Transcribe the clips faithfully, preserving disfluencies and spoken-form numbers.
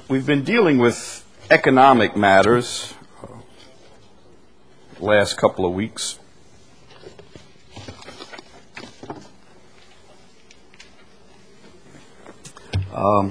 We've been dealing with economic matters uh, last couple of weeks. Um,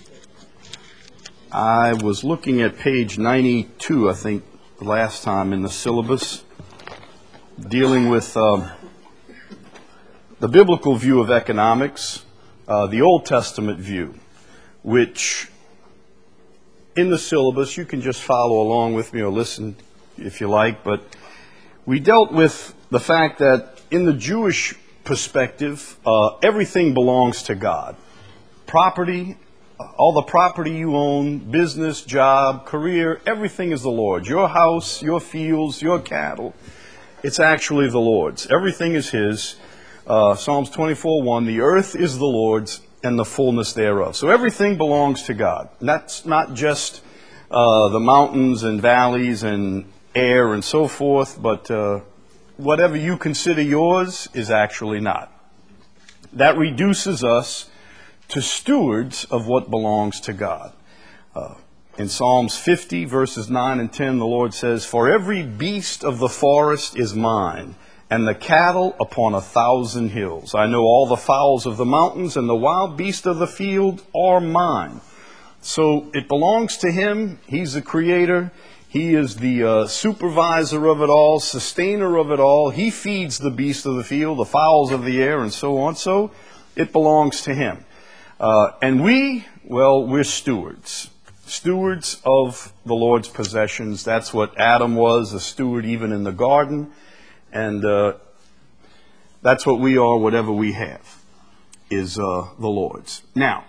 I was looking at page ninety-two, I think, the last time in the syllabus, dealing with uh, the biblical view of economics, uh, the Old Testament view, which in the syllabus, you can just follow along with me or listen if you like, but we dealt with the fact that in the Jewish perspective, uh, everything belongs to God. Property, all the property you own, business, job, career, everything is the Lord's. Your house, your fields, your cattle, it's actually the Lord's. Everything is His. Uh, Psalms twenty-four one, the earth is the Lord's and the fullness thereof. So everything belongs to God. And that's not just uh, the mountains and valleys and air and so forth, but uh, whatever you consider yours is actually not. That reduces us to stewards of what belongs to God. Uh, in Psalms fifty, verses nine and ten, the Lord says, "For every beast of the forest is mine, and the cattle upon a thousand hills. I know all the fowls of the mountains, and the wild beasts of the field are mine." So it belongs to Him. He's the creator. He is the uh, supervisor of it all, sustainer of it all. He feeds the beasts of the field, the fowls of the air, and so on. So it belongs to Him. Uh, and we, well, we're stewards. Stewards of the Lord's possessions. That's what Adam was, a steward even in the garden. And uh, that's what we are, whatever we have, is uh, the Lord's. Now,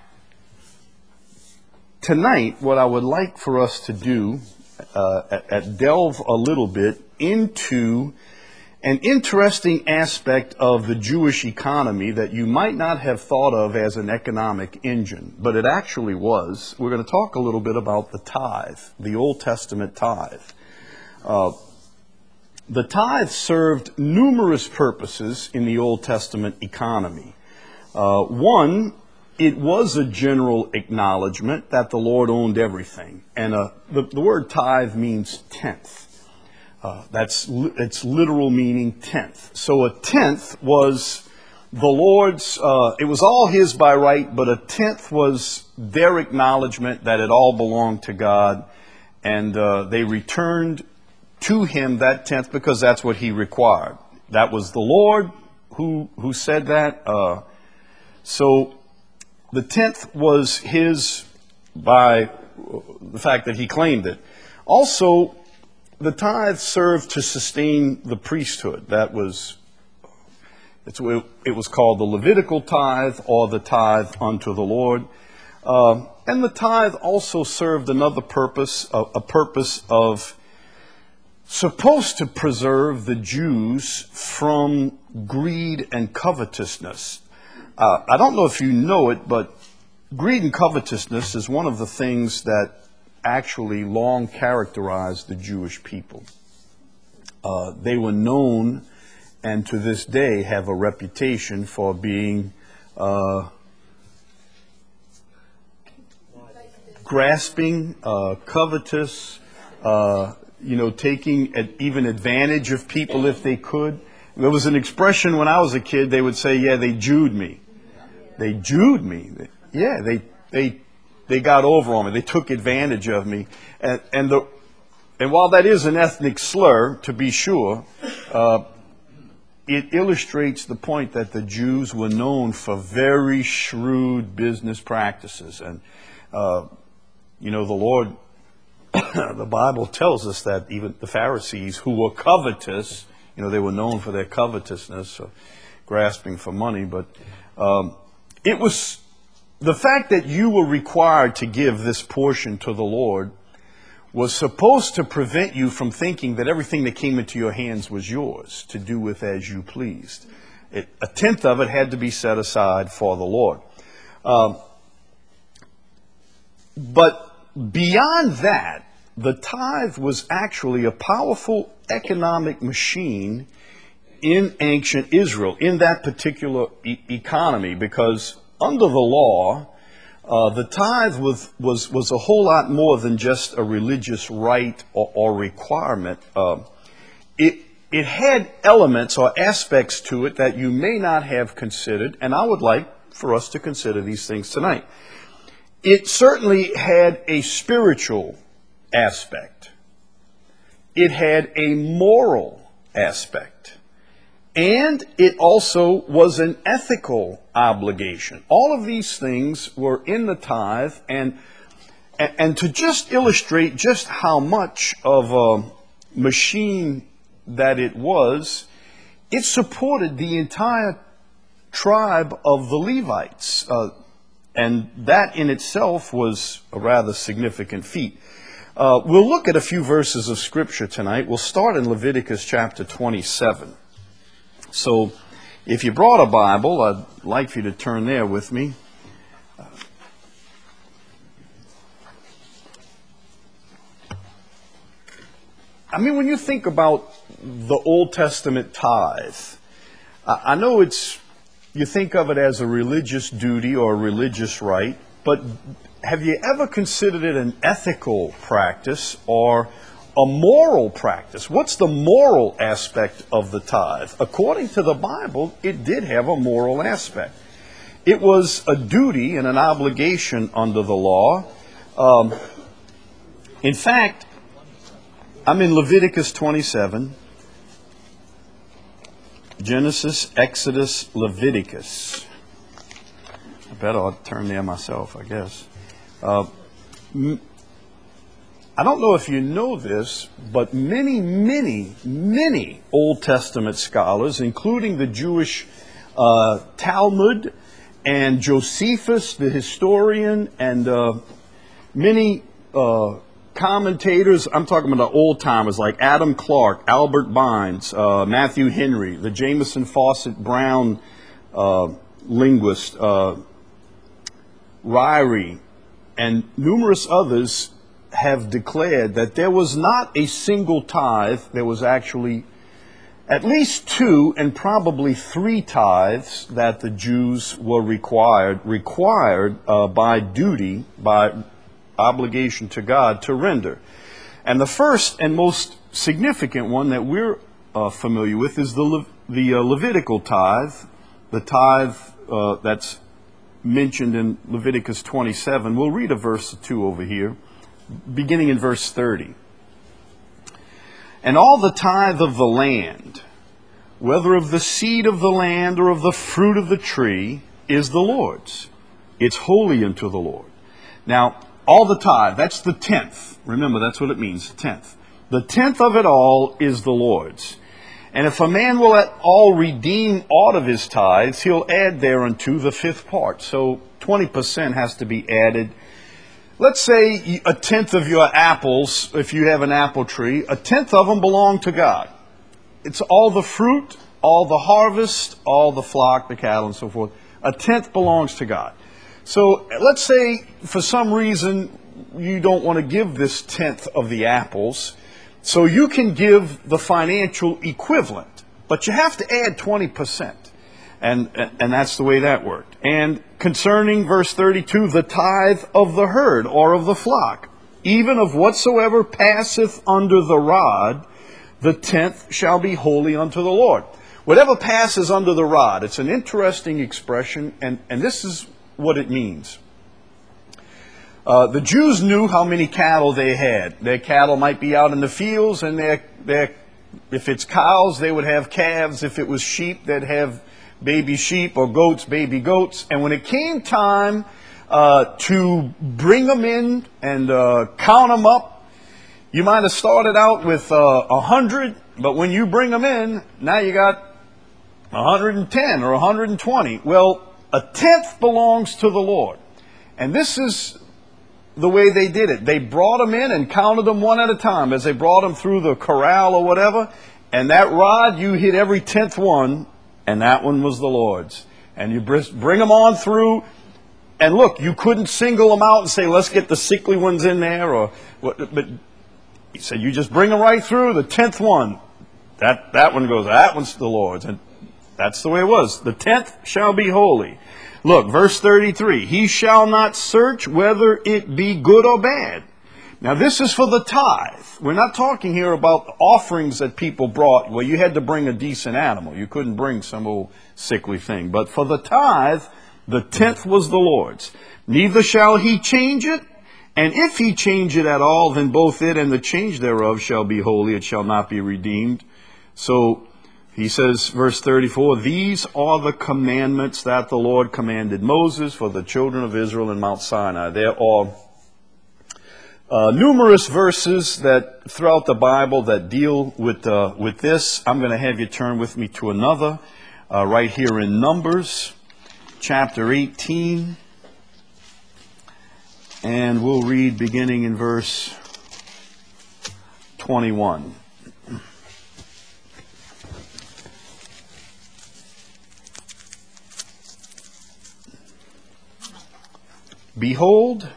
tonight, what I would like for us to do, uh, at, at delve a little bit into an interesting aspect of the Jewish economy that you might not have thought of as an economic engine, but it actually was. We're going to talk a little bit about the tithe, the Old Testament tithe. Uh, The tithe served numerous purposes in the Old Testament economy. Uh, one, it was a general acknowledgement that the Lord owned everything. And uh, the, the word tithe means tenth. Uh, that's its literal meaning, tenth. So a tenth was the Lord's, uh, it was all His by right, but a tenth was their acknowledgement that it all belonged to God. And uh, they returned to Him that tenth because that's what He required. That was the Lord who who said that. Uh, so the tenth was His by the fact that He claimed it. Also, the tithe served to sustain the priesthood. That was, it's, it was called the Levitical tithe or the tithe unto the Lord. Uh, and the tithe also served another purpose, a, a purpose of supposed to preserve the Jews from greed and covetousness. Uh, I don't know if you know it, but greed and covetousness is one of the things that actually long characterized the Jewish people. Uh, they were known, and to this day have a reputation for being uh, grasping, uh, covetous, uh, you know, taking even advantage of people if they could. There was an expression when I was a kid, they would say, yeah, they Jewed me. They Jewed me. Yeah, they they they got over on me. They took advantage of me. And and the and while that is an ethnic slur, to be sure, uh, it illustrates the point that the Jews were known for very shrewd business practices. And, uh, you know, the Lord, the Bible tells us that even the Pharisees who were covetous, you know, they were known for their covetousness, uh, grasping for money. But um, it was the fact that you were required to give this portion to the Lord was supposed to prevent you from thinking that everything that came into your hands was yours to do with as you pleased. It, a tenth of it had to be set aside for the Lord. Um, but beyond that, the tithe was actually a powerful economic machine in ancient Israel, in that particular e- economy, because under the law, Uh, the tithe was, was, was a whole lot more than just a religious rite or, or requirement. Uh, it, it had elements or aspects to it that you may not have considered, and I would like for us to consider these things tonight. It certainly had a spiritual aspect. It had a moral aspect. And it also was an ethical obligation. All of these things were in the tithe, and, and to just illustrate just how much of a machine that it was, it supported the entire tribe of the Levites. Uh, and that in itself was a rather significant feat. Uh, we'll look at a few verses of Scripture tonight. We'll start in Leviticus chapter twenty-seven. So, if you brought a Bible, I'd like for you to turn there with me. I mean, when you think about the Old Testament tithe, I know it's, you think of it as a religious duty or a religious rite, but have you ever considered it an ethical practice or a moral practice? What's the moral aspect of the tithe? According to the Bible, it did have a moral aspect. It was a duty and an obligation under the law. Um, in fact, I'm in Leviticus twenty-seven, Genesis, Exodus, Leviticus. I bet I'll turn there myself, I guess. Uh, m- I don't know if you know this, but many, many, many Old Testament scholars, including the Jewish uh, Talmud and Josephus, the historian, and uh, many uh, commentators, I'm talking about the old-timers like Adam Clarke, Albert Bynes, uh, Matthew Henry, the Jameson Fawcett Brown uh, linguist, uh, Ryrie, and numerous others have declared that there was not a single tithe. There was actually at least two and probably three tithes that the Jews were required, required uh, by duty, by obligation to God to render. And the first and most significant one that we're uh, familiar with is the, Le- the uh, Levitical tithe, the tithe uh, that's mentioned in Leviticus twenty-seven. We'll read a verse or two over here, beginning in verse thirty. And all the tithe of the land, whether of the seed of the land or of the fruit of the tree, is the Lord's. It's holy unto the Lord. Now, all the tithe, that's the tenth. Remember, that's what it means, tenth. The tenth of it all is the Lord's. And if a man will at all redeem aught of his tithes, he'll add thereunto the fifth part. So twenty percent has to be added. Let's say a tenth of your apples, if you have an apple tree, a tenth of them belong to God. It's all the fruit, all the harvest, all the flock, the cattle, and so forth. A tenth belongs to God. So let's say for some reason you don't want to give this tenth of the apples, so you can give the financial equivalent, but you have to add twenty percent. And, and that's the way that worked. And concerning verse thirty-two, the tithe of the herd or of the flock, even of whatsoever passeth under the rod, the tenth shall be holy unto the Lord. Whatever passes under the rod, it's an interesting expression, and, and this is what it means. Uh, the Jews knew how many cattle they had. Their cattle might be out in the fields, and their, their, if it's cows, they would have calves. If it was sheep, they'd have baby sheep, or goats, baby goats. And when it came time uh, to bring them in and uh, count them up, you might have started out with uh, a hundred, but when you bring them in, now you got one hundred ten or one hundred twenty. Well, a tenth belongs to the Lord. And this is the way they did it. They brought them in and counted them one at a time as they brought them through the corral or whatever. And that rod, you hit every tenth one, and that one was the Lord's. And you bring them on through, and look, you couldn't single them out and say, let's get the sickly ones in there, or what, but he said, you just bring them right through, the tenth one, that, that one goes, that one's the Lord's. And that's the way it was. The tenth shall be holy. Look, verse thirty-three. He shall not search whether it be good or bad. Now, this is for the tithe. We're not talking here about offerings that people brought where you had to bring a decent animal. You couldn't bring some old sickly thing. But for the tithe, the tenth was the Lord's. Neither shall he change it. And if he change it at all, then both it and the change thereof shall be holy. It shall not be redeemed. So he says, verse thirty-four, these are the commandments that the Lord commanded Moses for the children of Israel in Mount Sinai. There are uh, numerous verses that throughout the Bible that deal with uh, with this. I'm going to have you turn with me to another uh, right here in Numbers, chapter eighteen. And we'll read beginning in verse twenty-one. Behold,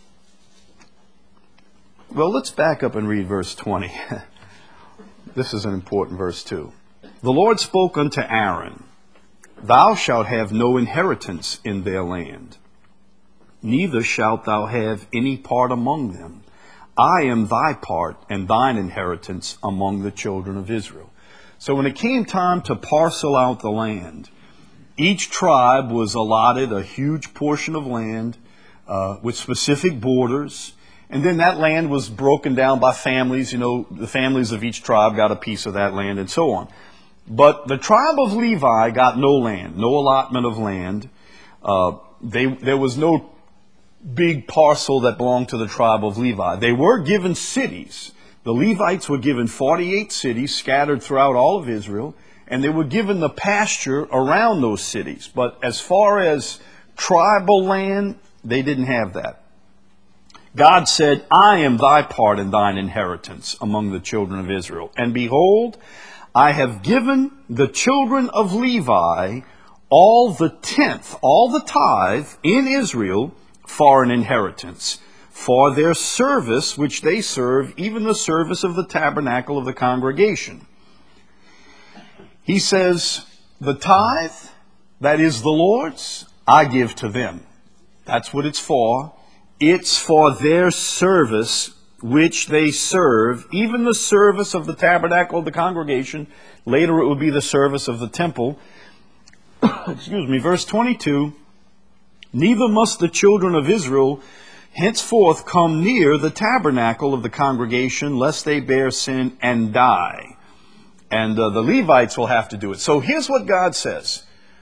well, let's back up and read verse twenty. This is an important verse too. The Lord spoke unto Aaron, thou shalt have no inheritance in their land, neither shalt thou have any part among them. I am thy part and thine inheritance among the children of Israel. So when it came time to parcel out the land, each tribe was allotted a huge portion of land uh, with specific borders. And then that land was broken down by families. You know, the families of each tribe got a piece of that land and so on. But the tribe of Levi got no land, no allotment of land. Uh, they, there was no big parcel that belonged to the tribe of Levi. They were given cities. The Levites were given forty-eight cities scattered throughout all of Israel, and they were given the pasture around those cities. But as far as tribal land, they didn't have that. God said, I am thy part and thine inheritance among the children of Israel. And behold, I have given the children of Levi all the tenth, all the tithe in Israel for an inheritance, for their service which they serve, even the service of the tabernacle of the congregation. He says, the tithe that is the Lord's, I give to them. That's what it's for. It's for their service which they serve, even the service of the tabernacle of the congregation. Later it would be the service of the temple. Excuse me, verse twenty-two. Neither must the children of Israel henceforth come near the tabernacle of the congregation, lest they bear sin and die. And uh, the Levites will have to do it. So here's what God says.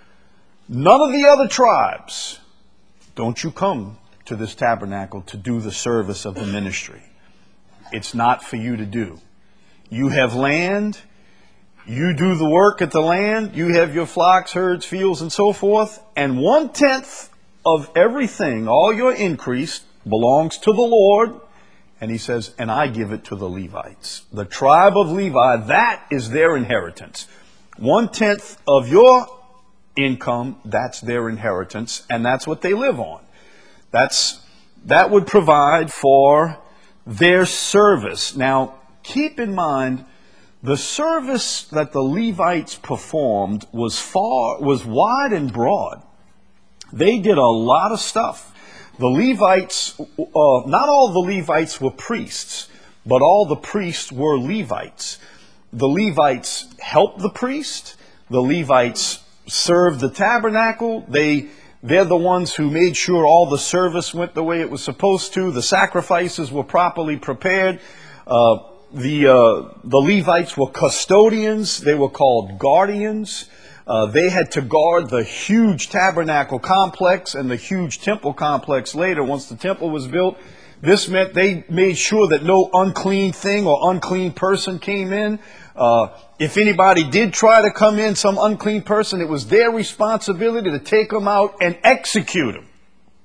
None of the other tribes, don't you come to this tabernacle to do the service of the ministry. It's not for you to do. You have land. You do the work at the land. You have your flocks, herds, fields, and so forth. And one-tenth of everything, all your increase, belongs to the Lord. And he says, and I give it to the Levites. The tribe of Levi, that is their inheritance. One-tenth of your income, that's their inheritance. And that's what they live on. That's, that would provide for their service. Now, keep in mind, the service that the Levites performed was far, was wide and broad. They did a lot of stuff. The Levites, uh, not all the Levites were priests, but all the priests were Levites. The Levites helped the priest. The Levites served the tabernacle. They They're the ones who made sure all the service went the way it was supposed to. The sacrifices were properly prepared. Uh, the, uh, the Levites were custodians. They were called guardians. Uh, they had to guard the huge tabernacle complex and the huge temple complex later once the temple was built. This meant they made sure that no unclean thing or unclean person came in. Uh, if anybody did try to come in, some unclean person, it was their responsibility to take them out and execute them.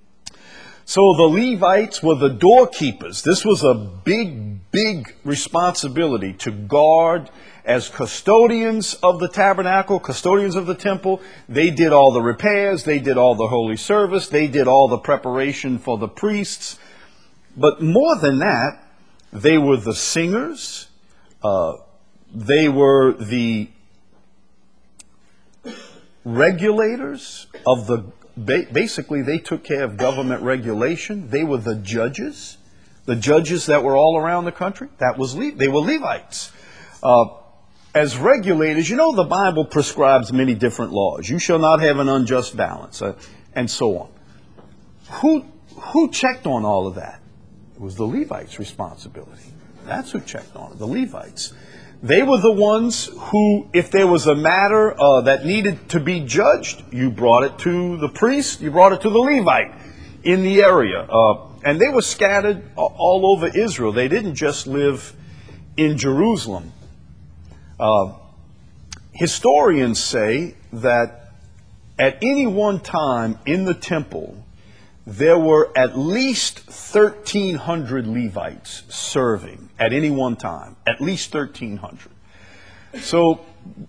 So the Levites were the doorkeepers. This was a big, big responsibility to guard as custodians of the tabernacle, custodians of the temple. They did all the repairs. They did all the holy service. They did all the preparation for the priests. But more than that, they were the singers. Uh, they were the regulators of the ba- basically they took care of government regulation. They were the judges. The judges that were all around the country, that was Le- they were Levites. Uh, as regulators, you know the Bible prescribes many different laws. You shall not have an unjust balance, uh, and so on. Who, who checked on all of that? It was the Levites' responsibility. That's who checked on it, the Levites. They were the ones who, if there was a matter uh, that needed to be judged, you brought it to the priest, you brought it to the Levite in the area. Uh, and they were scattered all over Israel. They didn't just live in Jerusalem. Uh, historians say that at any one time in the temple, there were at least thirteen hundred Levites serving at any one time. At least thirteen hundred. So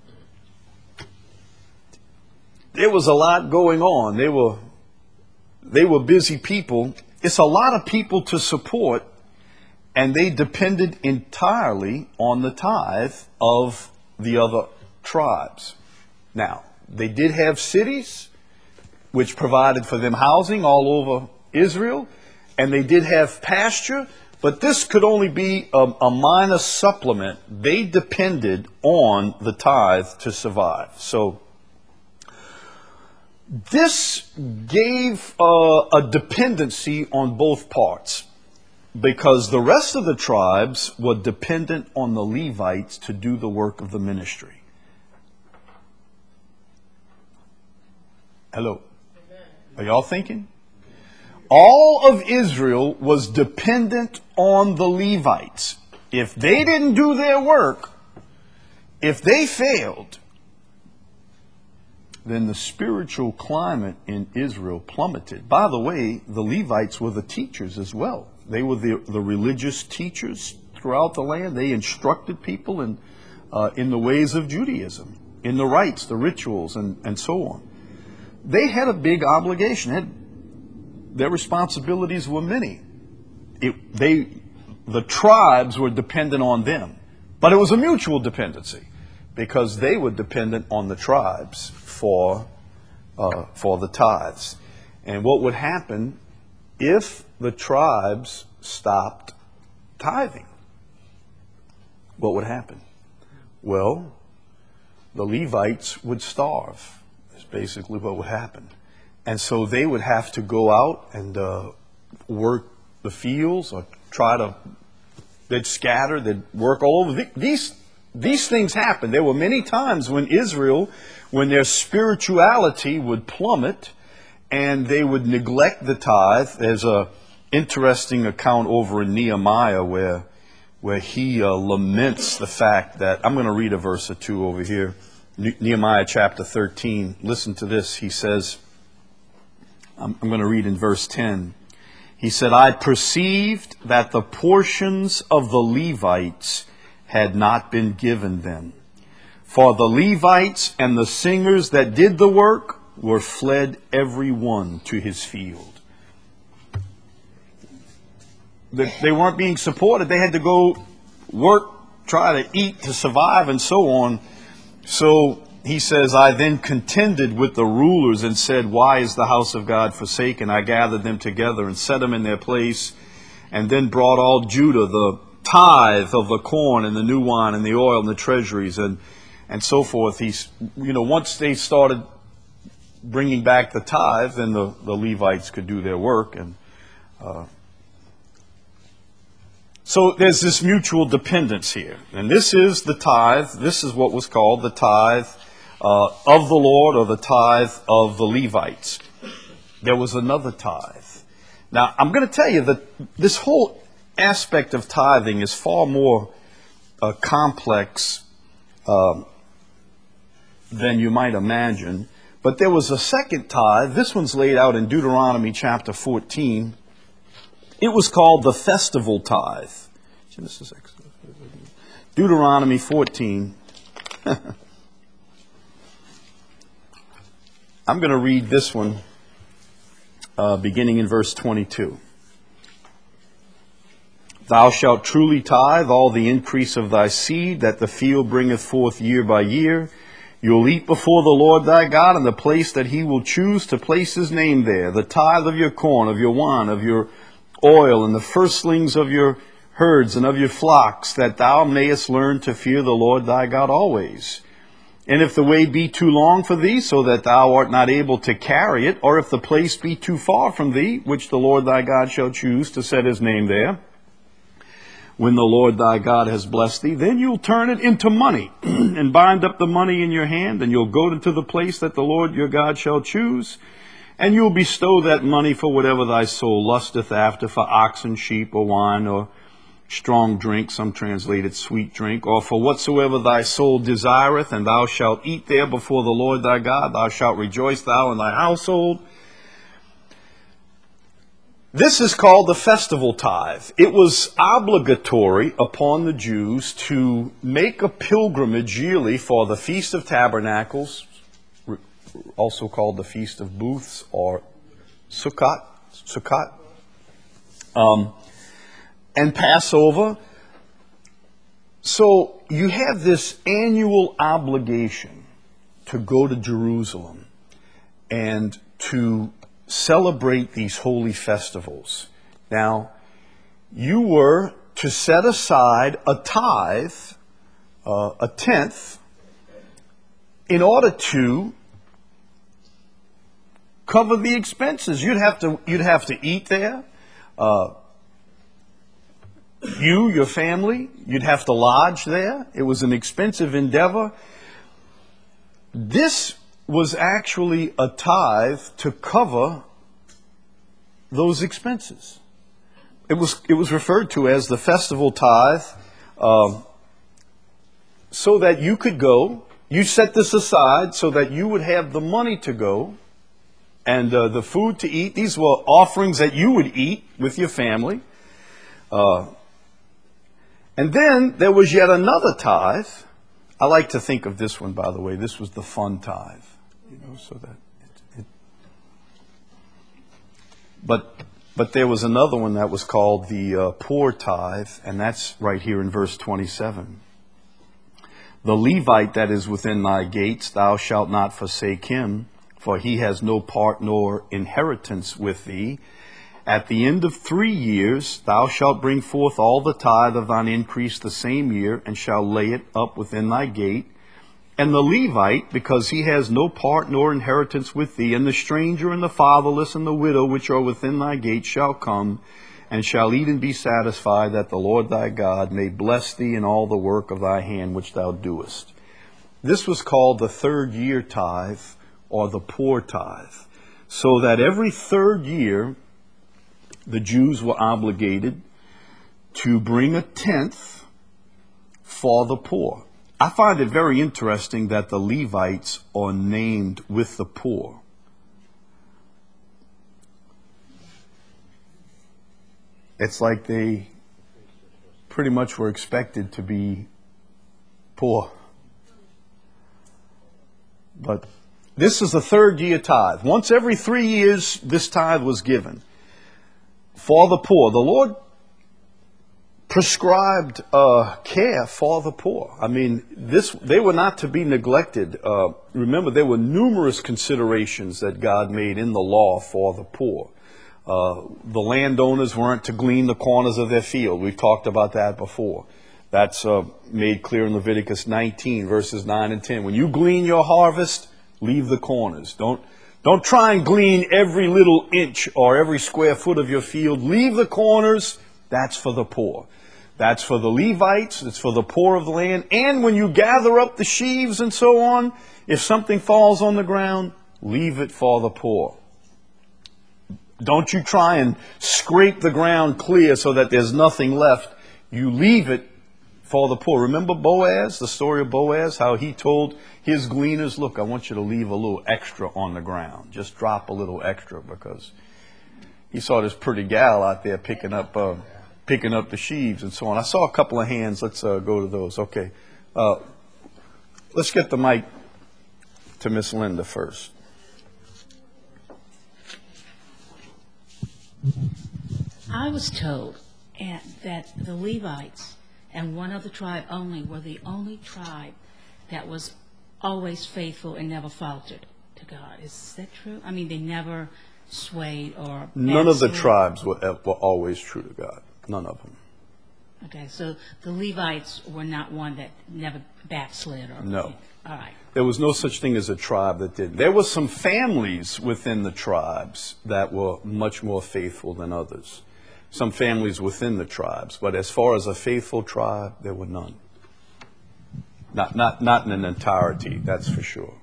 there was a lot going on. They were, they were busy people. It's a lot of people to support, and they depended entirely on the tithe of the other tribes. Now, they did have cities which provided for them housing all over Israel, and they did have pasture, but this could only be a, a minor supplement. They depended on the tithe to survive. So this gave uh, a dependency on both parts, because the rest of the tribes were dependent on the Levites to do the work of the ministry. Hello? Are y'all thinking? All of Israel was dependent on the Levites. If they didn't do their work, if they failed, then the spiritual climate in Israel plummeted. By the way, the Levites were the teachers as well. They were the, the religious teachers throughout the land. They instructed people in, uh, in the ways of Judaism, in the rites, the rituals, and, and so on. They had a big obligation. Had, their responsibilities were many. It, they, the tribes were dependent on them. But it was a mutual dependency, because they were dependent on the tribes for, uh, for the tithes. And what would happen if the tribes stopped tithing? What would happen? Well, the Levites would starve. That's basically what would happen. And so they would have to go out and uh, work the fields, or try to, they'd scatter, they'd work all over. These, these things happened. There were many times when Israel, when their spirituality would plummet and they would neglect the tithe. There's a interesting account over in Nehemiah where, where he uh, laments the fact that, I'm going to read a verse or two over here. Nehemiah chapter thirteen. Listen to this. He says, I'm, I'm going to read in verse ten. He said, I perceived that the portions of the Levites had not been given them. For the Levites and the singers that did the work were fled every one to his field. They weren't being supported. They had to go work, try to eat, to survive, and so on. So he says, I then contended with the rulers and said, why is the house of God forsaken? I gathered them together and set them in their place, and then brought all Judah the tithe of the corn and the new wine and the oil and the treasuries and, and so forth. He's, you know, once they started bringing back the tithe, then the, the Levites could do their work. And uh, so there's this mutual dependence here. And this is the tithe. This is what was called the tithe uh, of the Lord, or the tithe of the Levites. There was another tithe. Now, I'm going to tell you that this whole aspect of tithing is far more uh, complex uh, than you might imagine. But there was a second tithe. This one's laid out in Deuteronomy chapter fourteen. It was called the festival tithe. Deuteronomy fourteen. I'm going to read this one uh, beginning in verse twenty-two. Thou shalt truly tithe all the increase of thy seed that the field bringeth forth year by year. You'll eat before the Lord thy God in the place that he will choose to place his name there. The tithe of your corn, of your wine, of your oil, and the firstlings of your herds and of your flocks, that thou mayest learn to fear the Lord thy God always. And if the way be too long for thee, so that thou art not able to carry it, or if the place be too far from thee, which the Lord thy God shall choose to set his name there, when the Lord thy God has blessed thee, then you'll turn it into money and bind up the money in your hand, and you'll go into the place that the Lord your God shall choose, and you'll bestow that money for whatever thy soul lusteth after, for oxen, sheep, or wine, or strong drink, some translate it sweet drink, or for whatsoever thy soul desireth, and thou shalt eat there before the Lord thy God. Thou shalt rejoice, thou and thy household. This is called the festival tithe. It was obligatory upon the Jews to make a pilgrimage yearly for the Feast of Tabernacles, also called the Feast of Booths, or Sukkot, Sukkot, um, and Passover. So you have this annual obligation to go to Jerusalem and to celebrate these holy festivals. Now, you were to set aside a tithe, uh, a tenth, in order to cover the expenses. You'd have to, you'd have to eat there. Uh, you, your family, you'd have to lodge there. It was an expensive endeavor. This was actually a tithe to cover those expenses. It was, it was referred to as the festival tithe, uh, so that you could go. You set this aside so that you would have the money to go and uh, the food to eat. These were offerings that you would eat with your family. Uh, and then there was yet another tithe. I like to think of this one, by the way. This was the fun tithe, you know, so that it, it but but there was another one that was called the uh, poor tithe, and that's right here in verse twenty-seven. The Levite that is within thy gates, thou shalt not forsake him, for he has no part nor inheritance with thee. At the end of three years thou shalt bring forth all the tithe of thine increase the same year, and shalt lay it up within thy gate. And the Levite, because he has no part nor inheritance with thee, and the stranger and the fatherless and the widow which are within thy gate shall come, and shall eat and be satisfied, that the Lord thy God may bless thee in all the work of thy hand which thou doest. This was called the third year tithe, or the poor tithe, so that every third year the Jews were obligated to bring a tenth for the poor. I find it very interesting that the Levites are named with the poor. It's like they pretty much were expected to be poor. But this is the third year tithe. Once every three years, this tithe was given for the poor. The Lord prescribed uh, care for the poor. I mean, this they were not to be neglected. Uh, remember, there were numerous considerations that God made in the law for the poor. Uh, the landowners weren't to glean the corners of their field. We've talked about that before. That's uh, made clear in Leviticus nineteen, verses nine and ten. When you glean your harvest, leave the corners. Don't, don't try and glean every little inch or every square foot of your field. Leave the corners. That's for the poor. That's for the Levites. It's for the poor of the land. And when you gather up the sheaves and so on, if something falls on the ground, leave it for the poor. Don't you try and scrape the ground clear so that there's nothing left. You leave it for the poor. Remember Boaz, the story of Boaz, how he told his gleaners, look, I want you to leave a little extra on the ground. Just drop a little extra, because he saw this pretty gal out there picking up uh, picking up the sheaves and so on. I saw a couple of hands. Let's uh, go to those. Okay. Uh, let's get the mic to Miss Linda first. I was told that the Levites and one other tribe only were the only tribe that was always faithful and never faltered to God. Is that true? I mean, they never swayed or None of the backslid? tribes were, ev- were always true to God. None of them. Okay, so the Levites were not one that never backslid? Or No. All right. There was no such thing as a tribe that did. There were some families within the tribes that were much more faithful than others. Some families within the tribes, but as far as a faithful tribe, there were none. Not, not, not in an entirety, that's for sure.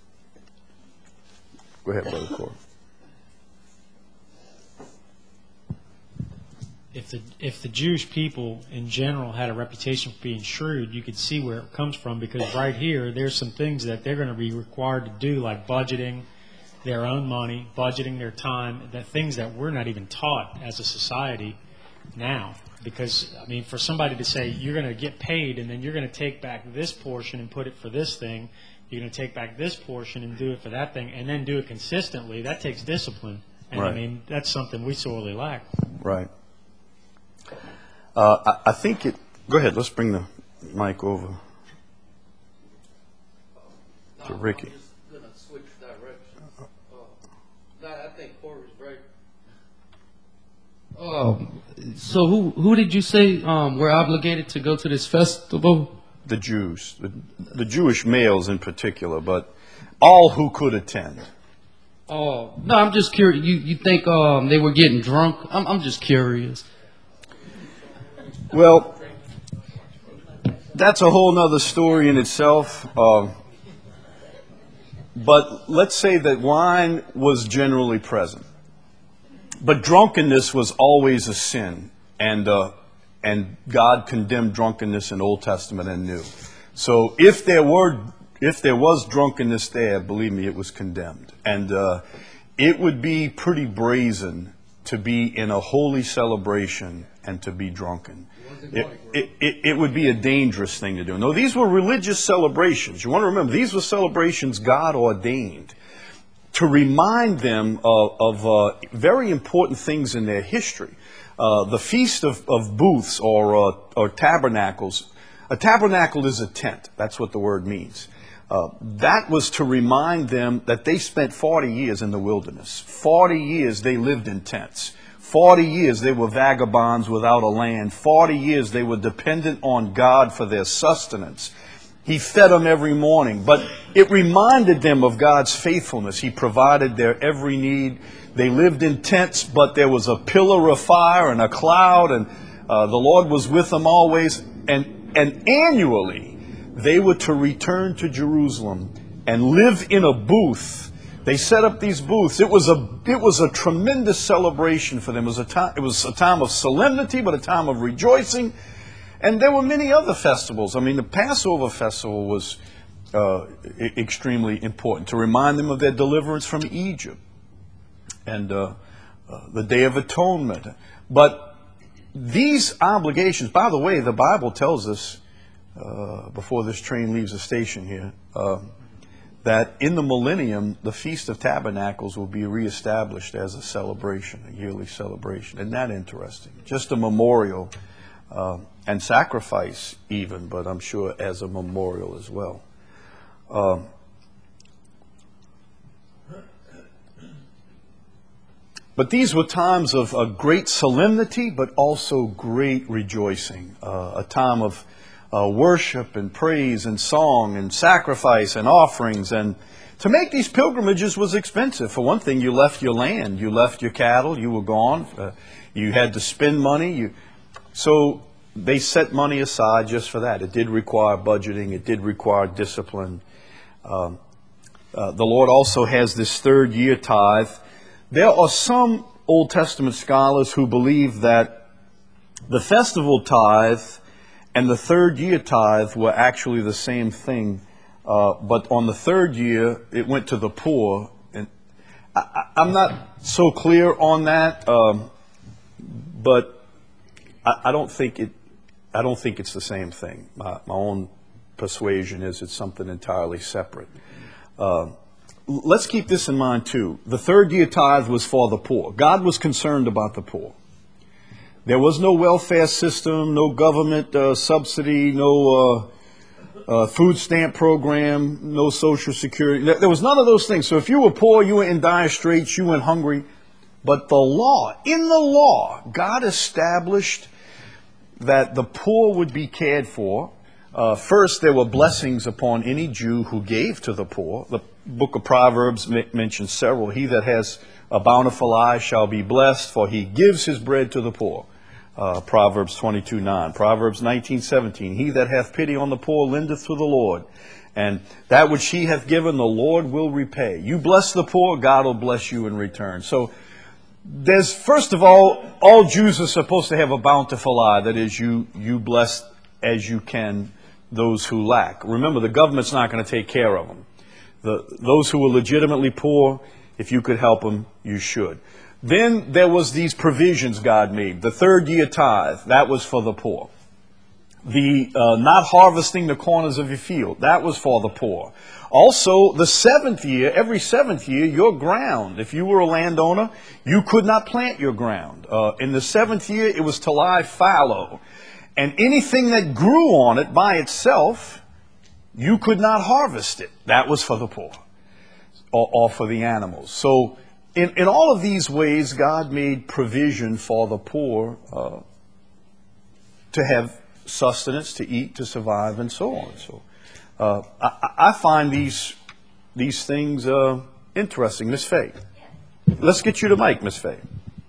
Go ahead, Brother Corey. If the if the Jewish people in general had a reputation for being shrewd, you could see where it comes from, because right here there's some things that they're going to be required to do, like budgeting their own money, budgeting their time, that things that we're not even taught as a society now. Because, I mean, for somebody to say you're going to get paid and then you're going to take back this portion and put it for this thing, you're going to take back this portion and do it for that thing, and then do it consistently, that takes discipline. And, Right. I mean, that's something we sorely lack. Right. Uh, I, I think it. Go ahead. Let's bring the mic over to Ricky. I'm just going to switch directions. Uh, no, I think Corey's right. Um, so who who did you say um, were obligated to go to this festival? The Jews, the, the Jewish males in particular, but all who could attend. Oh no, I'm just curious. You you think um, they were getting drunk? I'm I'm just curious. Well, that's a whole nother story in itself. Uh, but let's say that wine was generally present. But drunkenness was always a sin, and uh, and God condemned drunkenness in Old Testament and New. So if there were, if there was drunkenness there, believe me, it was condemned, and uh, it would be pretty brazen to be in a holy celebration and to be drunken. It, it, it, it would be a dangerous thing to do. No, these were religious celebrations. You want to remember, these were celebrations God ordained to remind them of, of uh, very important things in their history. Uh, the Feast of, of Booths or, uh, or Tabernacles. A tabernacle is a tent. That's what the word means. Uh, that was to remind them that they spent forty years in the wilderness. forty years they lived in tents. forty years they were vagabonds without a land. forty years they were dependent on God for their sustenance. He fed them every morning, but it reminded them of God's faithfulness. He provided their every need. They lived in tents, but there was a pillar of fire and a cloud, and uh, the Lord was with them always. And, and annually, they were to return to Jerusalem and live in a booth. They set up these booths. It was a it was a tremendous celebration for them. It was a time it was a time of solemnity, but a time of rejoicing. And there were many other festivals. I mean, the Passover festival was uh, e- extremely important to remind them of their deliverance from Egypt, and uh, uh, the Day of Atonement. But these obligations, by the way, the Bible tells us uh, before this train leaves the station here, uh, that in the millennium, the Feast of Tabernacles will be reestablished as a celebration, a yearly celebration. Isn't that interesting? Just a memorial uh, and sacrifice even, but I'm sure as a memorial as well. Uh, but these were times of uh, great solemnity, but also great rejoicing, uh, a time of Uh, worship and praise and song and sacrifice and offerings. And to make these pilgrimages was expensive. For one thing, you left your land, you left your cattle, you were gone. Uh, you had to spend money. You, so they set money aside just for that. It did require budgeting. It did require discipline. Um, uh, the Lord also has this third year tithe. There are some Old Testament scholars who believe that the festival tithe and the third year tithe were actually the same thing, uh, but on the third year it went to the poor. And I, I, I'm not so clear on that, um, but I, I don't think it. I don't think it's the same thing. My, my own persuasion is it's something entirely separate. Uh, let's keep this in mind too. The third year tithe was for the poor. God was concerned about the poor. There was no welfare system, no government uh, subsidy, no uh, uh, food stamp program, no social security. There there was none of those things. So if you were poor, you were in dire straits, you went hungry. But the law, in the law, God established that the poor would be cared for. Uh, first, there were blessings upon any Jew who gave to the poor. The book of Proverbs m- mentions several. He that has a bountiful eye shall be blessed, for he gives his bread to the poor. Uh, Proverbs twenty-two nine. Proverbs nineteen seventeen. He that hath pity on the poor lendeth to the Lord, and that which he hath given the Lord will repay. You bless the poor, God will bless you in return. So there's, first of all, all Jews are supposed to have a bountiful eye. That is, you, you bless as you can those who lack. Remember, the government's not going to take care of them. The, those who are legitimately poor, if you could help them, you should. Then there was these provisions God made. The third year tithe, that was for the poor. The uh, not harvesting the corners of your field, that was for the poor. Also, the seventh year, every seventh year, your ground, if you were a landowner, you could not plant your ground. Uh, in the seventh year, it was to lie fallow. And anything that grew on it by itself, you could not harvest it. That was for the poor, or, or for the animals. So in, in all of these ways, God made provision for the poor uh, to have sustenance, to eat, to survive, and so on. So uh, I, I find these these things uh, interesting. Miss Faye, let's get you to mic, Miss Faye.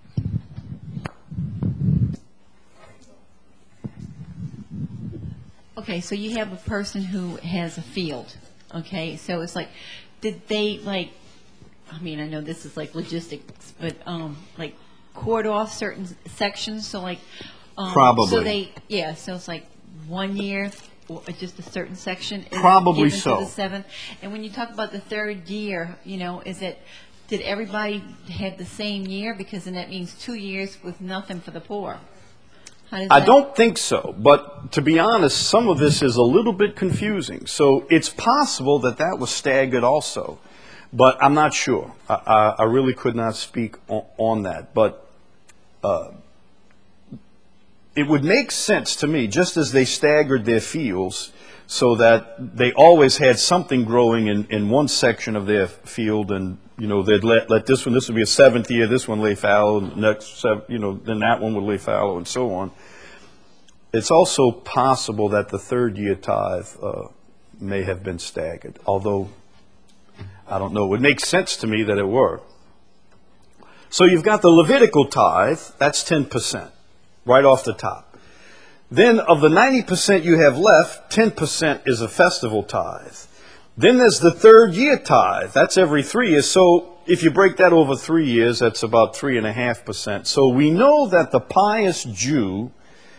Okay, so you have a person who has a field. Okay, so it's like, did they like? I mean, I know this is like logistics, but um, like cord off certain sections. So like, um, Probably. So they, yeah. So it's like one year, or just a certain section. Is Probably given so. To the seventh. And when you talk about the third year, you know, is it? Did everybody have the same year? Because then that means two years with nothing for the poor. How does I that- don't think so, but to be honest, some of this is a little bit confusing. So it's possible that that was staggered also, but I'm not sure. I, I, I really could not speak on, on that, but uh, it would make sense to me, just as they staggered their fields so that they always had something growing in, in one section of their field, and you know they'd let, let this one, this would be a seventh year, this one lay fallow, next seven, you know, then that one would lay fallow, and so on. It's also possible that the third year tithe uh, may have been staggered, although I don't know. It would make sense to me that it were. So you've got the Levitical tithe, that's ten percent, right off the top. Then of the ninety percent you have left, ten percent is a festival tithe. Then there's the third year tithe, that's every three years. So if you break that over three years, that's about three and a half percent. So we know that the pious Jew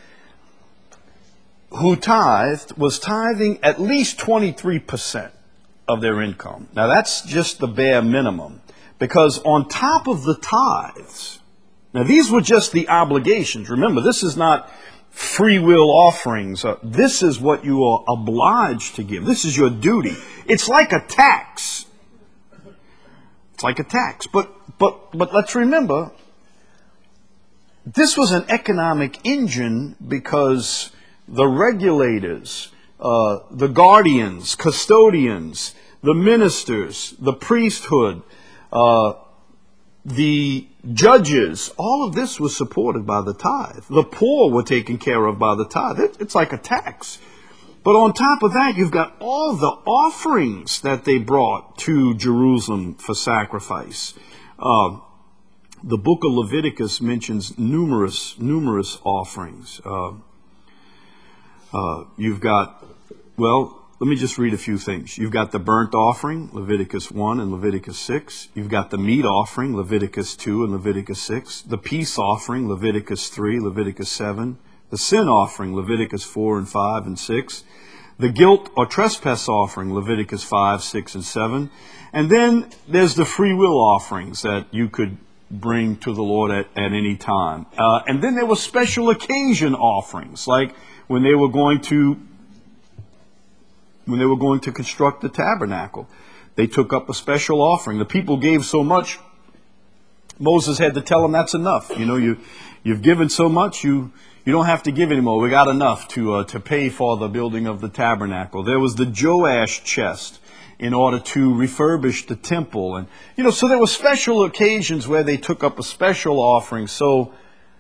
who tithed was tithing at least twenty-three percent of their income. Now that's just the bare minimum, because on top of the tithes, now these were just the obligations. Remember, this is not free will offerings. Uh, this is what you are obliged to give. This is your duty. It's like a tax. It's like a tax. But but but let's remember, this was an economic engine because the regulators, uh, the guardians, custodians, the ministers, the priesthood, uh, the judges, all of this was supported by the tithe. The poor were taken care of by the tithe. It, it's like a tax. But on top of that, you've got all the offerings that they brought to Jerusalem for sacrifice. Uh, the book of Leviticus mentions numerous, numerous offerings. Uh, uh, you've got, well, let me just read a few things. You've got the burnt offering, Leviticus one and Leviticus six. You've got the meat offering, Leviticus two and Leviticus six. The peace offering, Leviticus three, Leviticus seven. The sin offering, Leviticus four and five and six. The guilt or trespass offering, Leviticus five, six, and seven. And then there's the free will offerings that you could bring to the Lord at, at any time. Uh, and then there were special occasion offerings, like when they were going to when they were going to construct the tabernacle. They took up a special offering. The people gave so much Moses had to tell them that's enough. You know, you, you've given so much, you, you don't have to give anymore. We got enough to, uh, to pay for the building of the tabernacle. There was the Joash chest in order to refurbish the temple. And, you know, so there were special occasions where they took up a special offering. So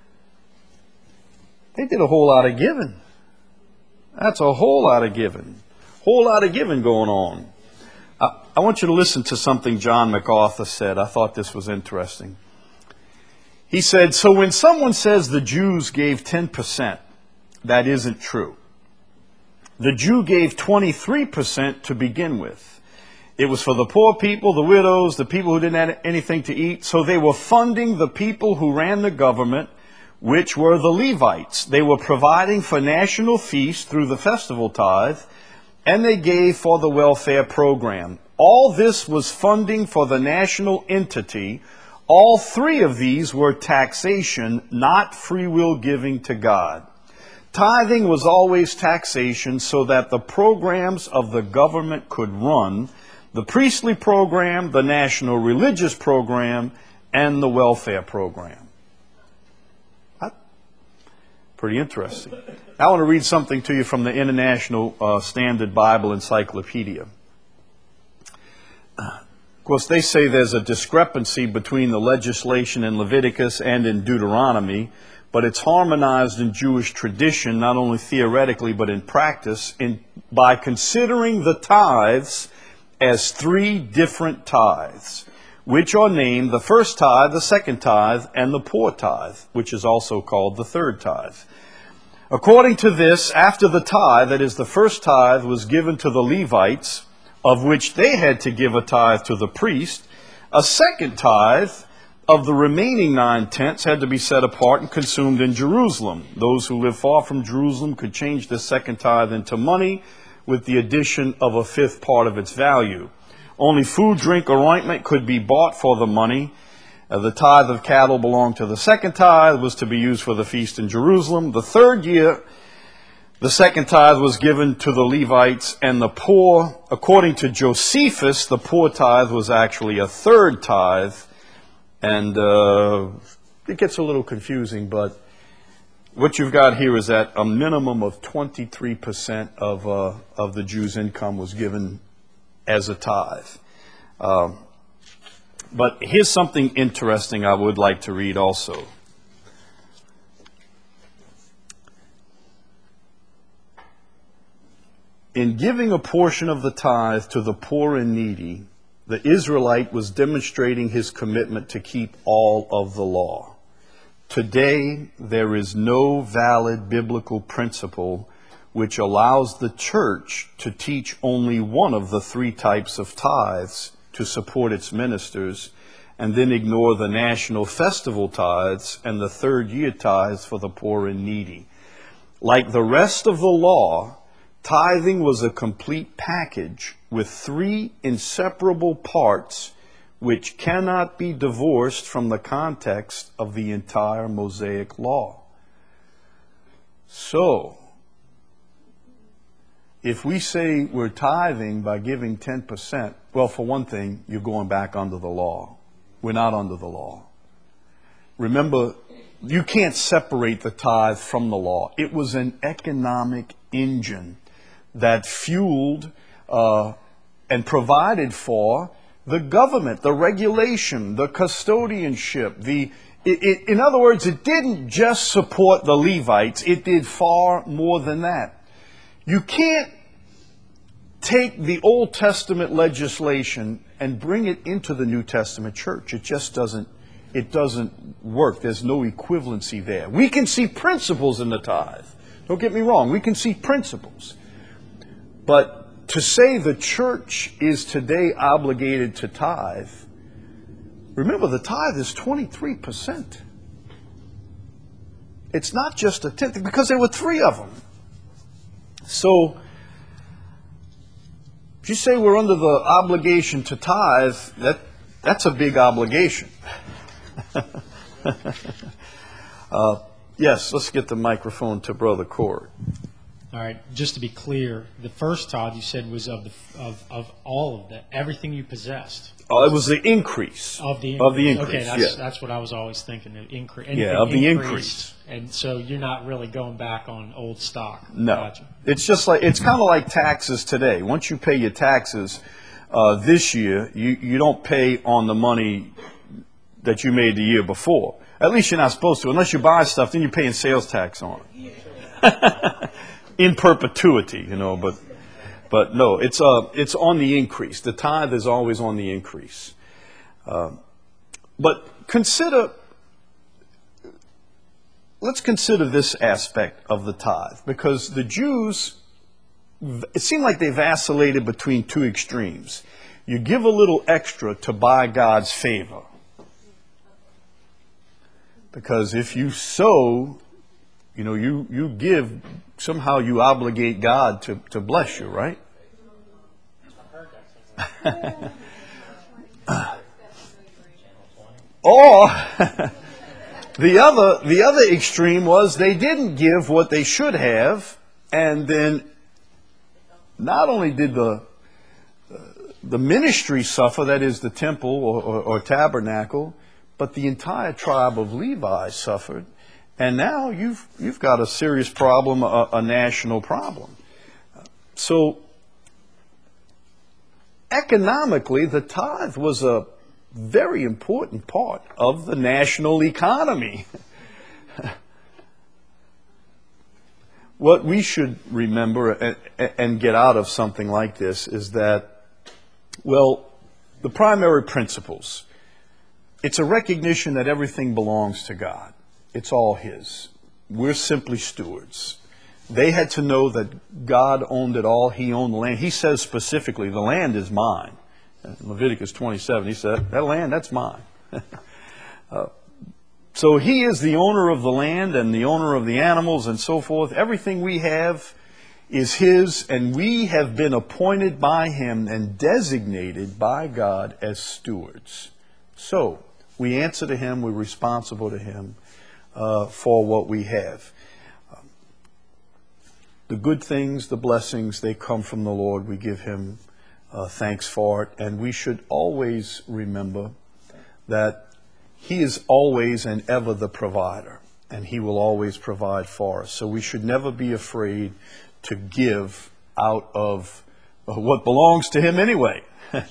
they did a whole lot of giving. That's a whole lot of giving. Whole lot of giving going on. I, I want you to listen to something John MacArthur said. I thought this was interesting. He said, so when someone says the Jews gave ten percent, that isn't true. The Jew gave twenty-three percent to begin with. It was for the poor people, the widows, the people who didn't have anything to eat. So they were funding the people who ran the government, which were the Levites. They were providing for national feasts through the festival tithe, and they gave for the welfare program. All this was funding for the national entity. All three of these were taxation, not free will giving to God. Tithing was always taxation so that the programs of the government could run, the priestly program, the national religious program, and the welfare program. Pretty interesting. I want to read something to you from the International uh, Standard Bible Encyclopedia. Of course, they say there's a discrepancy between the legislation in Leviticus and in Deuteronomy, but it's harmonized in Jewish tradition, not only theoretically but in practice, in, by considering the tithes as three different tithes, which are named the first tithe, the second tithe, and the poor tithe, which is also called the third tithe. According to this, after the tithe, that is the first tithe, was given to the Levites, of which they had to give a tithe to the priest, a second tithe of the remaining nine-tenths had to be set apart and consumed in Jerusalem. Those who lived far from Jerusalem could change the second tithe into money with the addition of a fifth part of its value. Only food, drink, or ointment could be bought for the money. Uh, the tithe of cattle belonged to the second tithe, was to be used for the feast in Jerusalem. The third year, the second tithe was given to the Levites and the poor. According to Josephus, the poor tithe was actually a third tithe. And uh, it gets a little confusing, but what you've got here is that a minimum of twenty-three percent of, uh, of the Jews' income was given as a tithe. Um, but here's something interesting I would like to read also. In giving a portion of the tithe to the poor and needy, the Israelite was demonstrating his commitment to keep all of the law. Today, there is no valid biblical principle which allows the church to teach only one of the three types of tithes to support its ministers, and then ignore the national festival tithes and the third year tithes for the poor and needy. Like the rest of the law, tithing was a complete package with three inseparable parts which cannot be divorced from the context of the entire Mosaic law. So, if we say we're tithing by giving ten percent, well, for one thing, you're going back under the law. We're not under the law. Remember, you can't separate the tithe from the law. It was an economic engine that fueled uh, and provided for the government, the regulation, the custodianship. The it, it, in other words, it didn't just support the Levites. It did far more than that. You can't take the Old Testament legislation and bring it into the New Testament church. It just doesn't, it doesn't work. There's no equivalency there. We can see principles in the tithe. Don't get me wrong. We can see principles. But to say the church is today obligated to tithe, remember the tithe is twenty-three percent. It's not just a tenth, because there were three of them. So, if you say we're under the obligation to tithe, that, that's a big obligation. uh, yes, let's get the microphone to Brother Cord. All right, just to be clear, the first tithe you said was of the of, of all of that, everything you possessed. Oh, it was the increase. Of the Of the increase. increase, Okay, that's, yeah. that's what I was always thinking. The increase. Yeah, of the increase. And so you're not really going back on old stock. No. Gotcha. It's just like, it's kind of like taxes today. Once you pay your taxes uh, this year, you, you don't pay on the money that you made the year before. At least you're not supposed to. Unless you buy stuff, then you're paying sales tax on it. In perpetuity, you know, but but no, it's uh it's on the increase. The tithe is always on the increase. Uh, but consider, let's consider this aspect of the tithe, because the Jews, it seemed like they vacillated between two extremes. You give a little extra to buy God's favor. Because if you sow, you know, you, you give, somehow you obligate God to, to bless you, right? Or the other the other extreme was they didn't give what they should have, and then not only did the uh, the ministry suffer, that is the temple or, or, or tabernacle, but the entire tribe of Levi suffered. And now you've you've got a serious problem, a, a national problem. So economically, the tithe was a very important part of the national economy. What we should remember and, and get out of something like this is that, well, the primary principles, it's a recognition that everything belongs to God. It's all His. We're simply stewards. They had to know that God owned it all. He owned the land. He says specifically, the land is mine. In Leviticus twenty-seven, he said, that land, that's mine. uh, so He is the owner of the land and the owner of the animals and so forth. Everything we have is His, and we have been appointed by Him and designated by God as stewards. So we answer to Him, we're responsible to Him uh, for what we have. Um, the good things, the blessings, they come from the Lord. We give Him Uh, thanks for it, and we should always remember that He is always and ever the provider, and He will always provide for us. So we should never be afraid to give out of what belongs to Him anyway.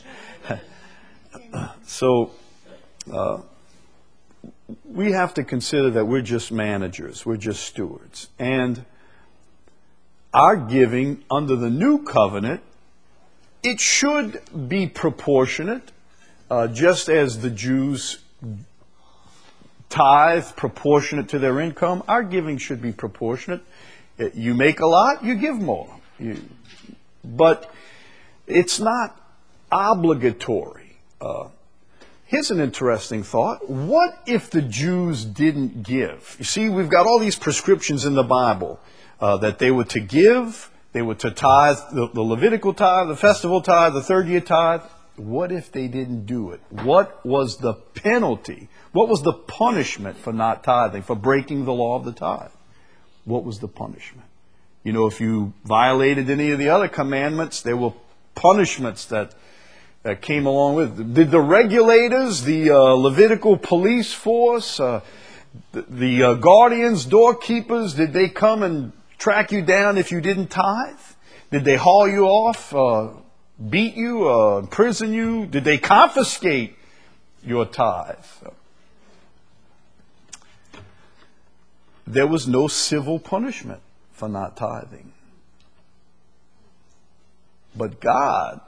So uh, we have to consider that we're just managers, we're just stewards, and our giving under the new covenant, it should be proportionate, uh, just as the Jews tithe proportionate to their income. Our giving should be proportionate. You make a lot, you give more. You, but it's not obligatory. Uh, here's an interesting thought. What if the Jews didn't give? You see, we've got all these prescriptions in the Bible uh, that they were to give. They were to tithe, the, the Levitical tithe, the festival tithe, the third year tithe. What if they didn't do it? What was the penalty? What was the punishment for not tithing, for breaking the law of the tithe? What was the punishment? You know, if you violated any of the other commandments, there were punishments that, that came along with it. Did the regulators, the uh, Levitical police force, uh, the, the uh, guardians, doorkeepers, did they come and track you down if you didn't tithe? Did they haul you off, uh, beat you, uh, imprison you? Did they confiscate your tithe? There was no civil punishment for not tithing. But God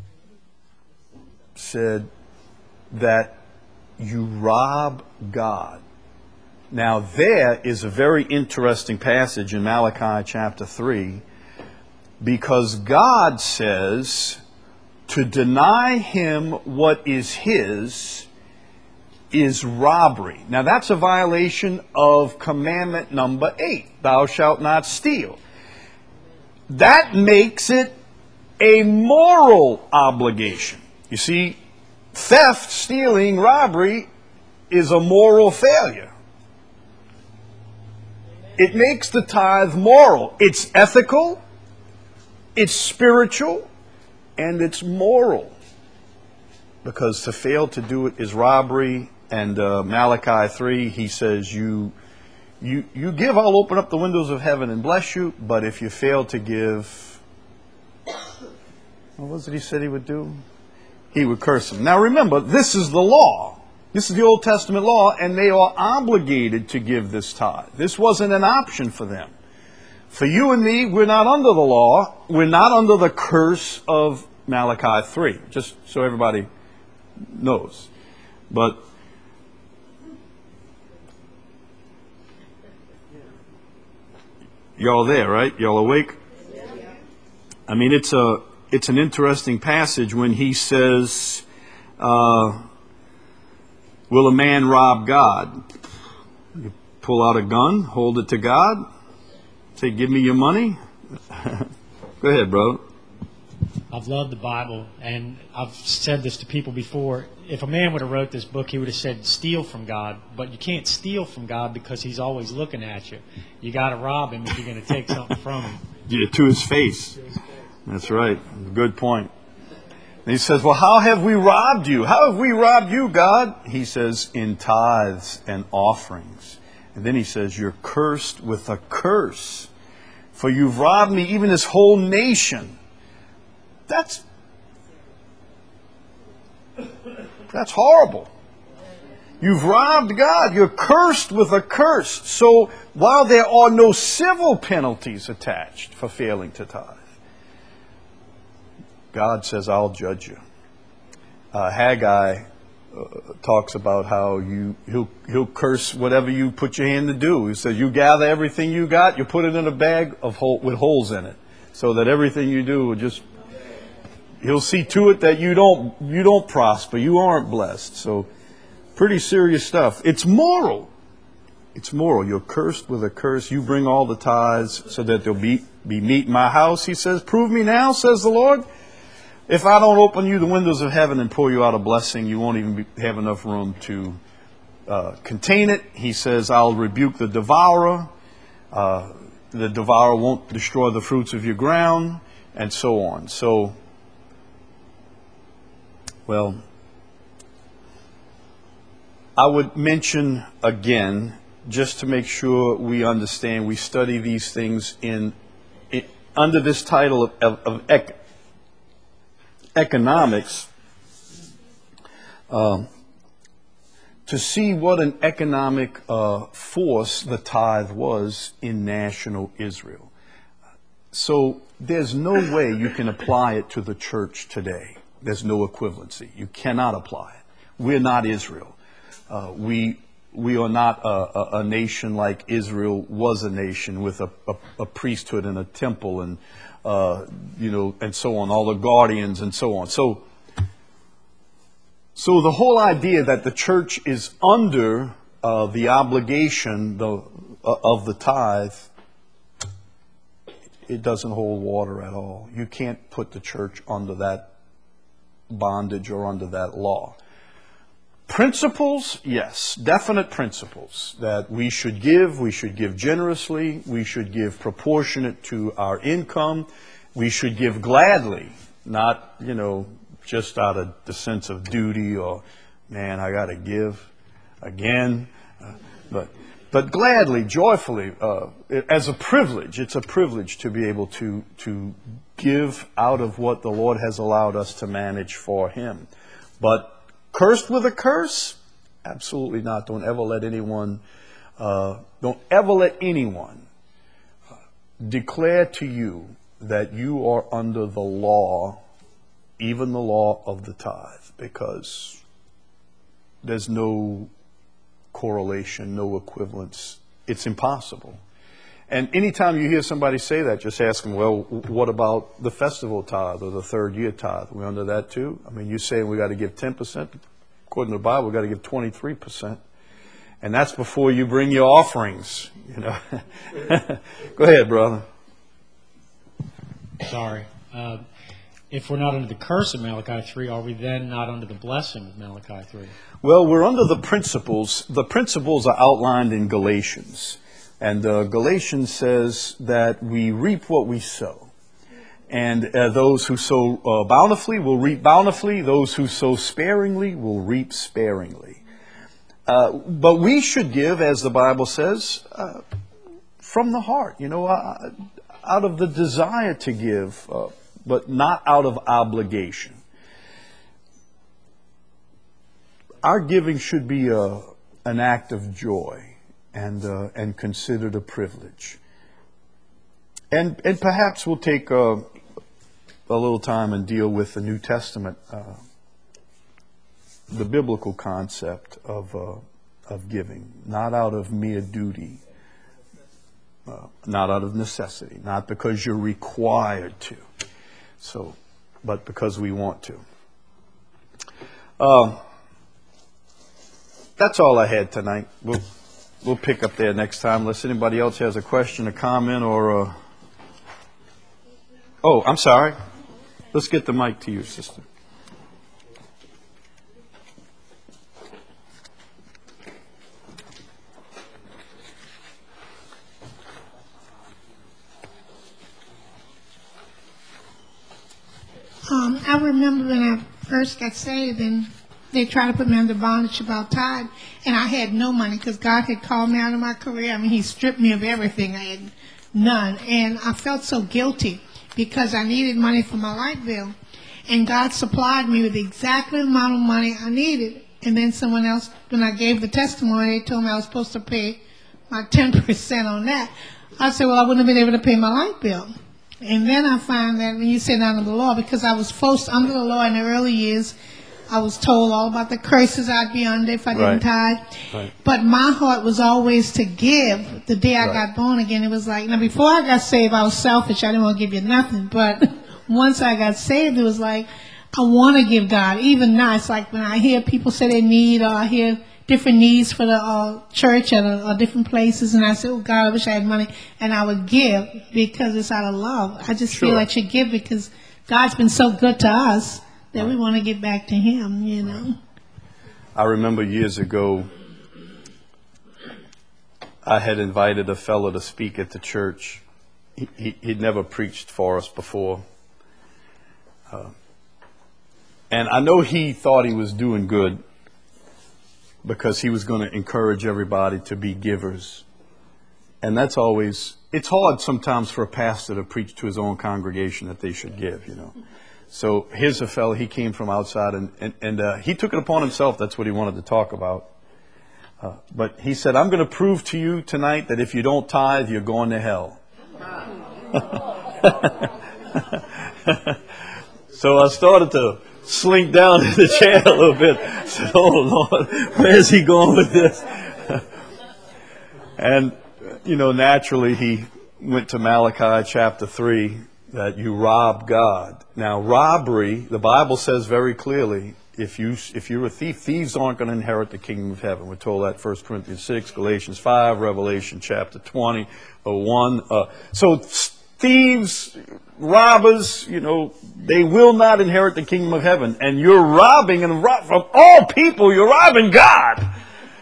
said that you rob God. Now, there is a very interesting passage in Malachi chapter three, because God says to deny Him what is His is robbery. Now, that's a violation of commandment number eight, thou shalt not steal. That makes it a moral obligation. You see, theft, stealing, robbery is a moral failure. It makes the tithe moral. It's ethical, it's spiritual, and it's moral. Because to fail to do it is robbery. And uh, Malachi three, he says, you, you, you give, I'll open up the windows of heaven and bless you. But if you fail to give, what was it he said he would do? He would curse them. Now remember, this is the law. This is the Old Testament law, and they are obligated to give this tithe. This wasn't an option for them. For you and me, we're not under the law. We're not under the curse of Malachi three, just so everybody knows. But y'all there, right? Y'all awake? I mean, it's a it's an interesting passage when he says, uh, will a man rob God? You pull out a gun, hold it to God, say, give me your money. Go ahead, brother. I've loved the Bible, and I've said this to people before. If a man would have wrote this book, he would have said, steal from God. But you can't steal from God because he's always looking at you. You got to rob him if you're going to take something from him. Yeah, to his face. That's right. Good point. And he says, well, how have we robbed you? How have we robbed you, God? He says, in tithes and offerings. And then he says, you're cursed with a curse, for you've robbed me, even this whole nation. That's that's horrible. You've robbed God. You're cursed with a curse. So while there are no civil penalties attached for failing to tithe, God says, I'll judge you. Uh, Haggai uh, talks about how you he'll, he'll curse whatever you put your hand to do. He says, you gather everything you got, you put it in a bag of hole, with holes in it, so that everything you do will just... He'll see to it that you don't you don't prosper. You aren't blessed. So pretty serious stuff. It's moral. It's moral. You're cursed with a curse. You bring all the tithes so that there'll be, be meat in my house. He says, prove me now, says the Lord. If I don't open you the windows of heaven and pour you out a blessing, you won't even be, have enough room to uh, contain it. He says, I'll rebuke the devourer. Uh, the devourer won't destroy the fruits of your ground, and so on. So... Well, I would mention again, just to make sure we understand, we study these things in, in under this title of, of, of ec, economics, uh, to see what an economic uh, force the tithe was in national Israel. So there's no way you can apply it to the church today. There's no equivalency. You cannot apply it. We're not Israel. Uh, we we are not a, a, a nation like Israel was a nation with a, a, a priesthood and a temple and uh, you know and so on, all the guardians and so on. So so the whole idea that the church is under uh, the obligation the, uh, of the tithe, it doesn't hold water at all. You can't put the church under that bondage or under that law. Principles, yes, definite principles that we should give. We should give generously. We should give proportionate to our income. We should give gladly, not, you know, just out of the sense of duty or, man, I got to give again. Uh, but but gladly, joyfully, uh, as a privilege. It's a privilege to be able to to give out of what the Lord has allowed us to manage for Him. But cursed with a curse? Absolutely not. Don't ever let anyone, uh, don't ever let anyone declare to you that you are under the law, even the law of the tithe, because there's no correlation, no equivalence. It's impossible. And anytime you hear somebody say that, just ask them, well, what about the festival tithe or the third year tithe? Are we under that too? I mean, you're saying we got to give ten percent. According to the Bible, we got to give twenty-three percent. And that's before you bring your offerings, you know. Go ahead, brother. Sorry. Uh, if we're not under the curse of Malachi three, are we then not under the blessing of Malachi three? Well, we're under the principles. The principles are outlined in Galatians. And uh, Galatians says that we reap what we sow. And uh, those who sow uh, bountifully will reap bountifully. Those who sow sparingly will reap sparingly. Uh, but we should give, as the Bible says, uh, from the heart, you know, uh, out of the desire to give, uh, but not out of obligation. Our giving should be a, an act of joy and uh, and considered a privilege. And and perhaps we'll take uh, a little time and deal with the New Testament, uh, the biblical concept of uh, of giving, not out of mere duty, uh, not out of necessity, not because you're required to, so, but because we want to. Uh, that's all I had tonight. We'll we'll pick up there next time. Unless anybody else has a question, a comment, or a... Oh, I'm sorry. Let's get the mic to you, sister. Um, I remember when I first got saved and they tried to put me under bondage about tithe, and I had no money because God had called me out of my career. I mean, He stripped me of everything. I had none. And I felt so guilty because I needed money for my light bill. And God supplied me with exactly the amount of money I needed. And then someone else, when I gave the testimony, they told me I was supposed to pay my ten percent on that. I said, well, I wouldn't have been able to pay my light bill. And then I find that when you said under the law, because I was forced under the law in the early years, I was told all about the curses I'd be under if I didn't Right. tithe. Right. But my heart was always to give. The day I Right. got born again, it was like, now before I got saved, I was selfish. I didn't want to give you nothing. But once I got saved, it was like, I want to give God. Even now, it's like when I hear people say they need, or I hear different needs for the uh, church at uh, different places, and I say, oh God, I wish I had money, and I would give because it's out of love. I just Sure. feel I should give because God's been so good to us that we want to get back to Him, you know. I remember years ago, I had invited a fellow to speak at the church. He, he, he'd never preached for us before. Uh, and I know he thought he was doing good because he was going to encourage everybody to be givers. And that's always, it's hard sometimes for a pastor to preach to his own congregation that they should give, you know. So here's a fellow, he came from outside, and, and, and uh, he took it upon himself. That's what he wanted to talk about. Uh, but he said, I'm going to prove to you tonight that if you don't tithe, you're going to hell. So I started to slink down in the chair a little bit. I said, oh, Lord, where's he going with this? And, you know, naturally he went to Malachi chapter three, that you rob God. Now, robbery, the Bible says very clearly, if, you, if you're a thief, thieves aren't going to inherit the kingdom of heaven. We're told that First Corinthians six, Galatians five, Revelation chapter twenty, uh, one. Uh, so thieves, robbers, you know, they will not inherit the kingdom of heaven. And you're robbing, and rob, from all people, you're robbing God.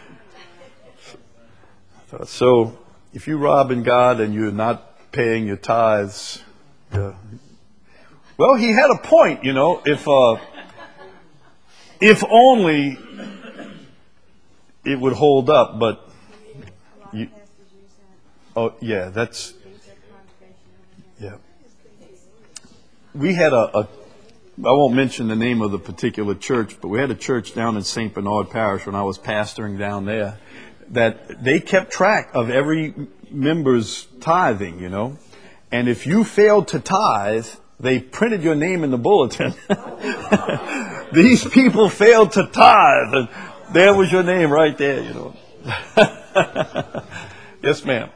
So if you're robbing God and you're not paying your tithes, uh, well, he had a point, you know, if uh, if only it would hold up, but you, oh yeah, that's yeah. We had a, a, I won't mention the name of the particular church, but we had a church down in Saint Bernard Parish when I was pastoring down there, that they kept track of every member's tithing, you know. And if you failed to tithe, they printed your name in the bulletin. These people failed to tithe, and there was your name right there, you know. Yes, ma'am.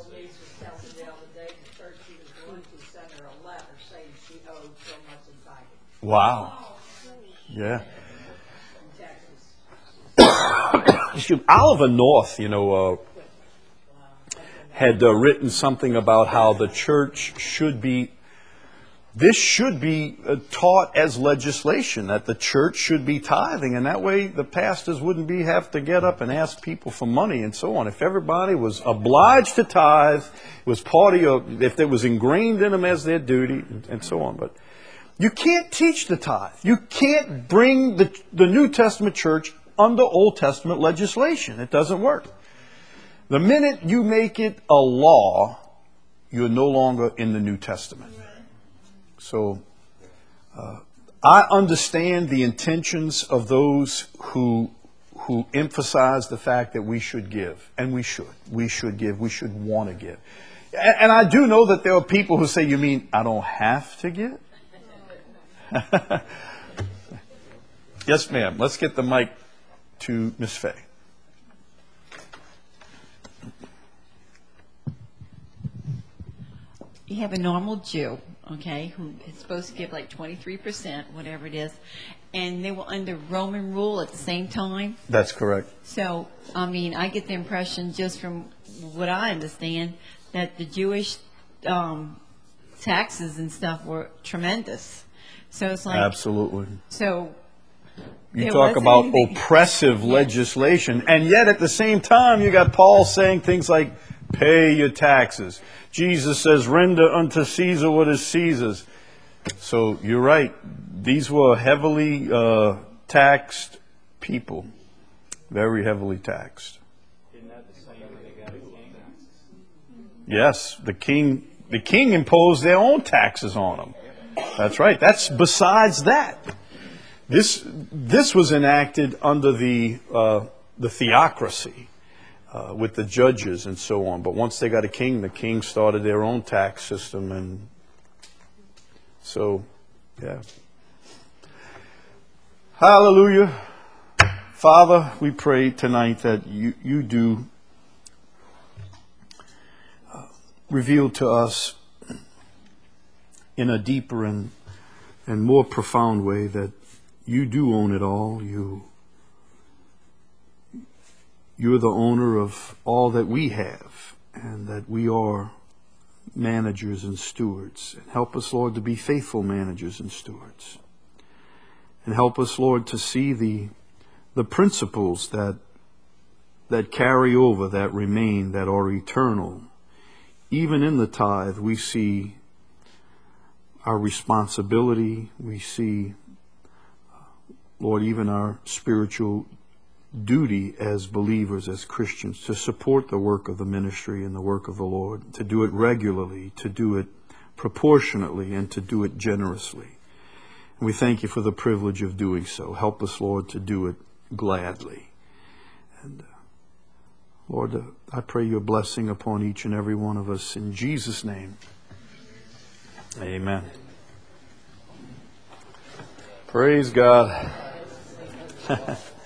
Wow. Yeah. Oliver North, you know, uh, had uh, written something about how the church should be this should be uh, taught as legislation, that the church should be tithing, and that way the pastors wouldn't be have to get up and ask people for money and so on. If everybody was obliged to tithe, it was part of your, if it was ingrained in them as their duty, and so on. But you can't teach the tithe. You can't bring the, the New Testament church under Old Testament legislation. It doesn't work. The minute you make it a law, you're no longer in the New Testament. So, uh, I understand the intentions of those who who emphasize the fact that we should give, and we should. We should give. We should want to give. And, and I do know that there are people who say, "You mean I don't have to give?" Yes, ma'am. Let's get the mic to Miss Fay. You have a normal Jew, okay, who is supposed to give like twenty-three percent, whatever it is, and they were under Roman rule at the same time. That's correct. So, I mean, I get the impression just from what I understand that the Jewish um, taxes and stuff were tremendous. So it's like Absolutely. So You there talk wasn't about anything- oppressive Yes. legislation, and yet at the same time you got Paul saying things like, pay your taxes. Jesus says, render unto Caesar what is Caesar's. So you're right. These were heavily uh, taxed people. Very heavily taxed. Yes, the king, the king imposed their own taxes on them. That's right. That's besides that. This this was enacted under the uh, the theocracy uh, with the judges and so on. But once they got a king, the king started their own tax system, and so yeah. Hallelujah, Father. We pray tonight that you you do uh, reveal to us in a deeper and and more profound way that you do own it all. You, you're the owner of all that we have, and that we are managers and stewards. And help us, Lord, to be faithful managers and stewards. And help us, Lord, to see the the principles that that carry over, that remain, that are eternal. Even in the tithe, we see our responsibility. We see, Lord, even our spiritual duty as believers, as Christians, to support the work of the ministry and the work of the Lord, to do it regularly, to do it proportionately, and to do it generously. And we thank you for the privilege of doing so. Help us, Lord, to do it gladly. And uh, Lord, uh, I pray your blessing upon each and every one of us. In Jesus' name, amen. Praise God.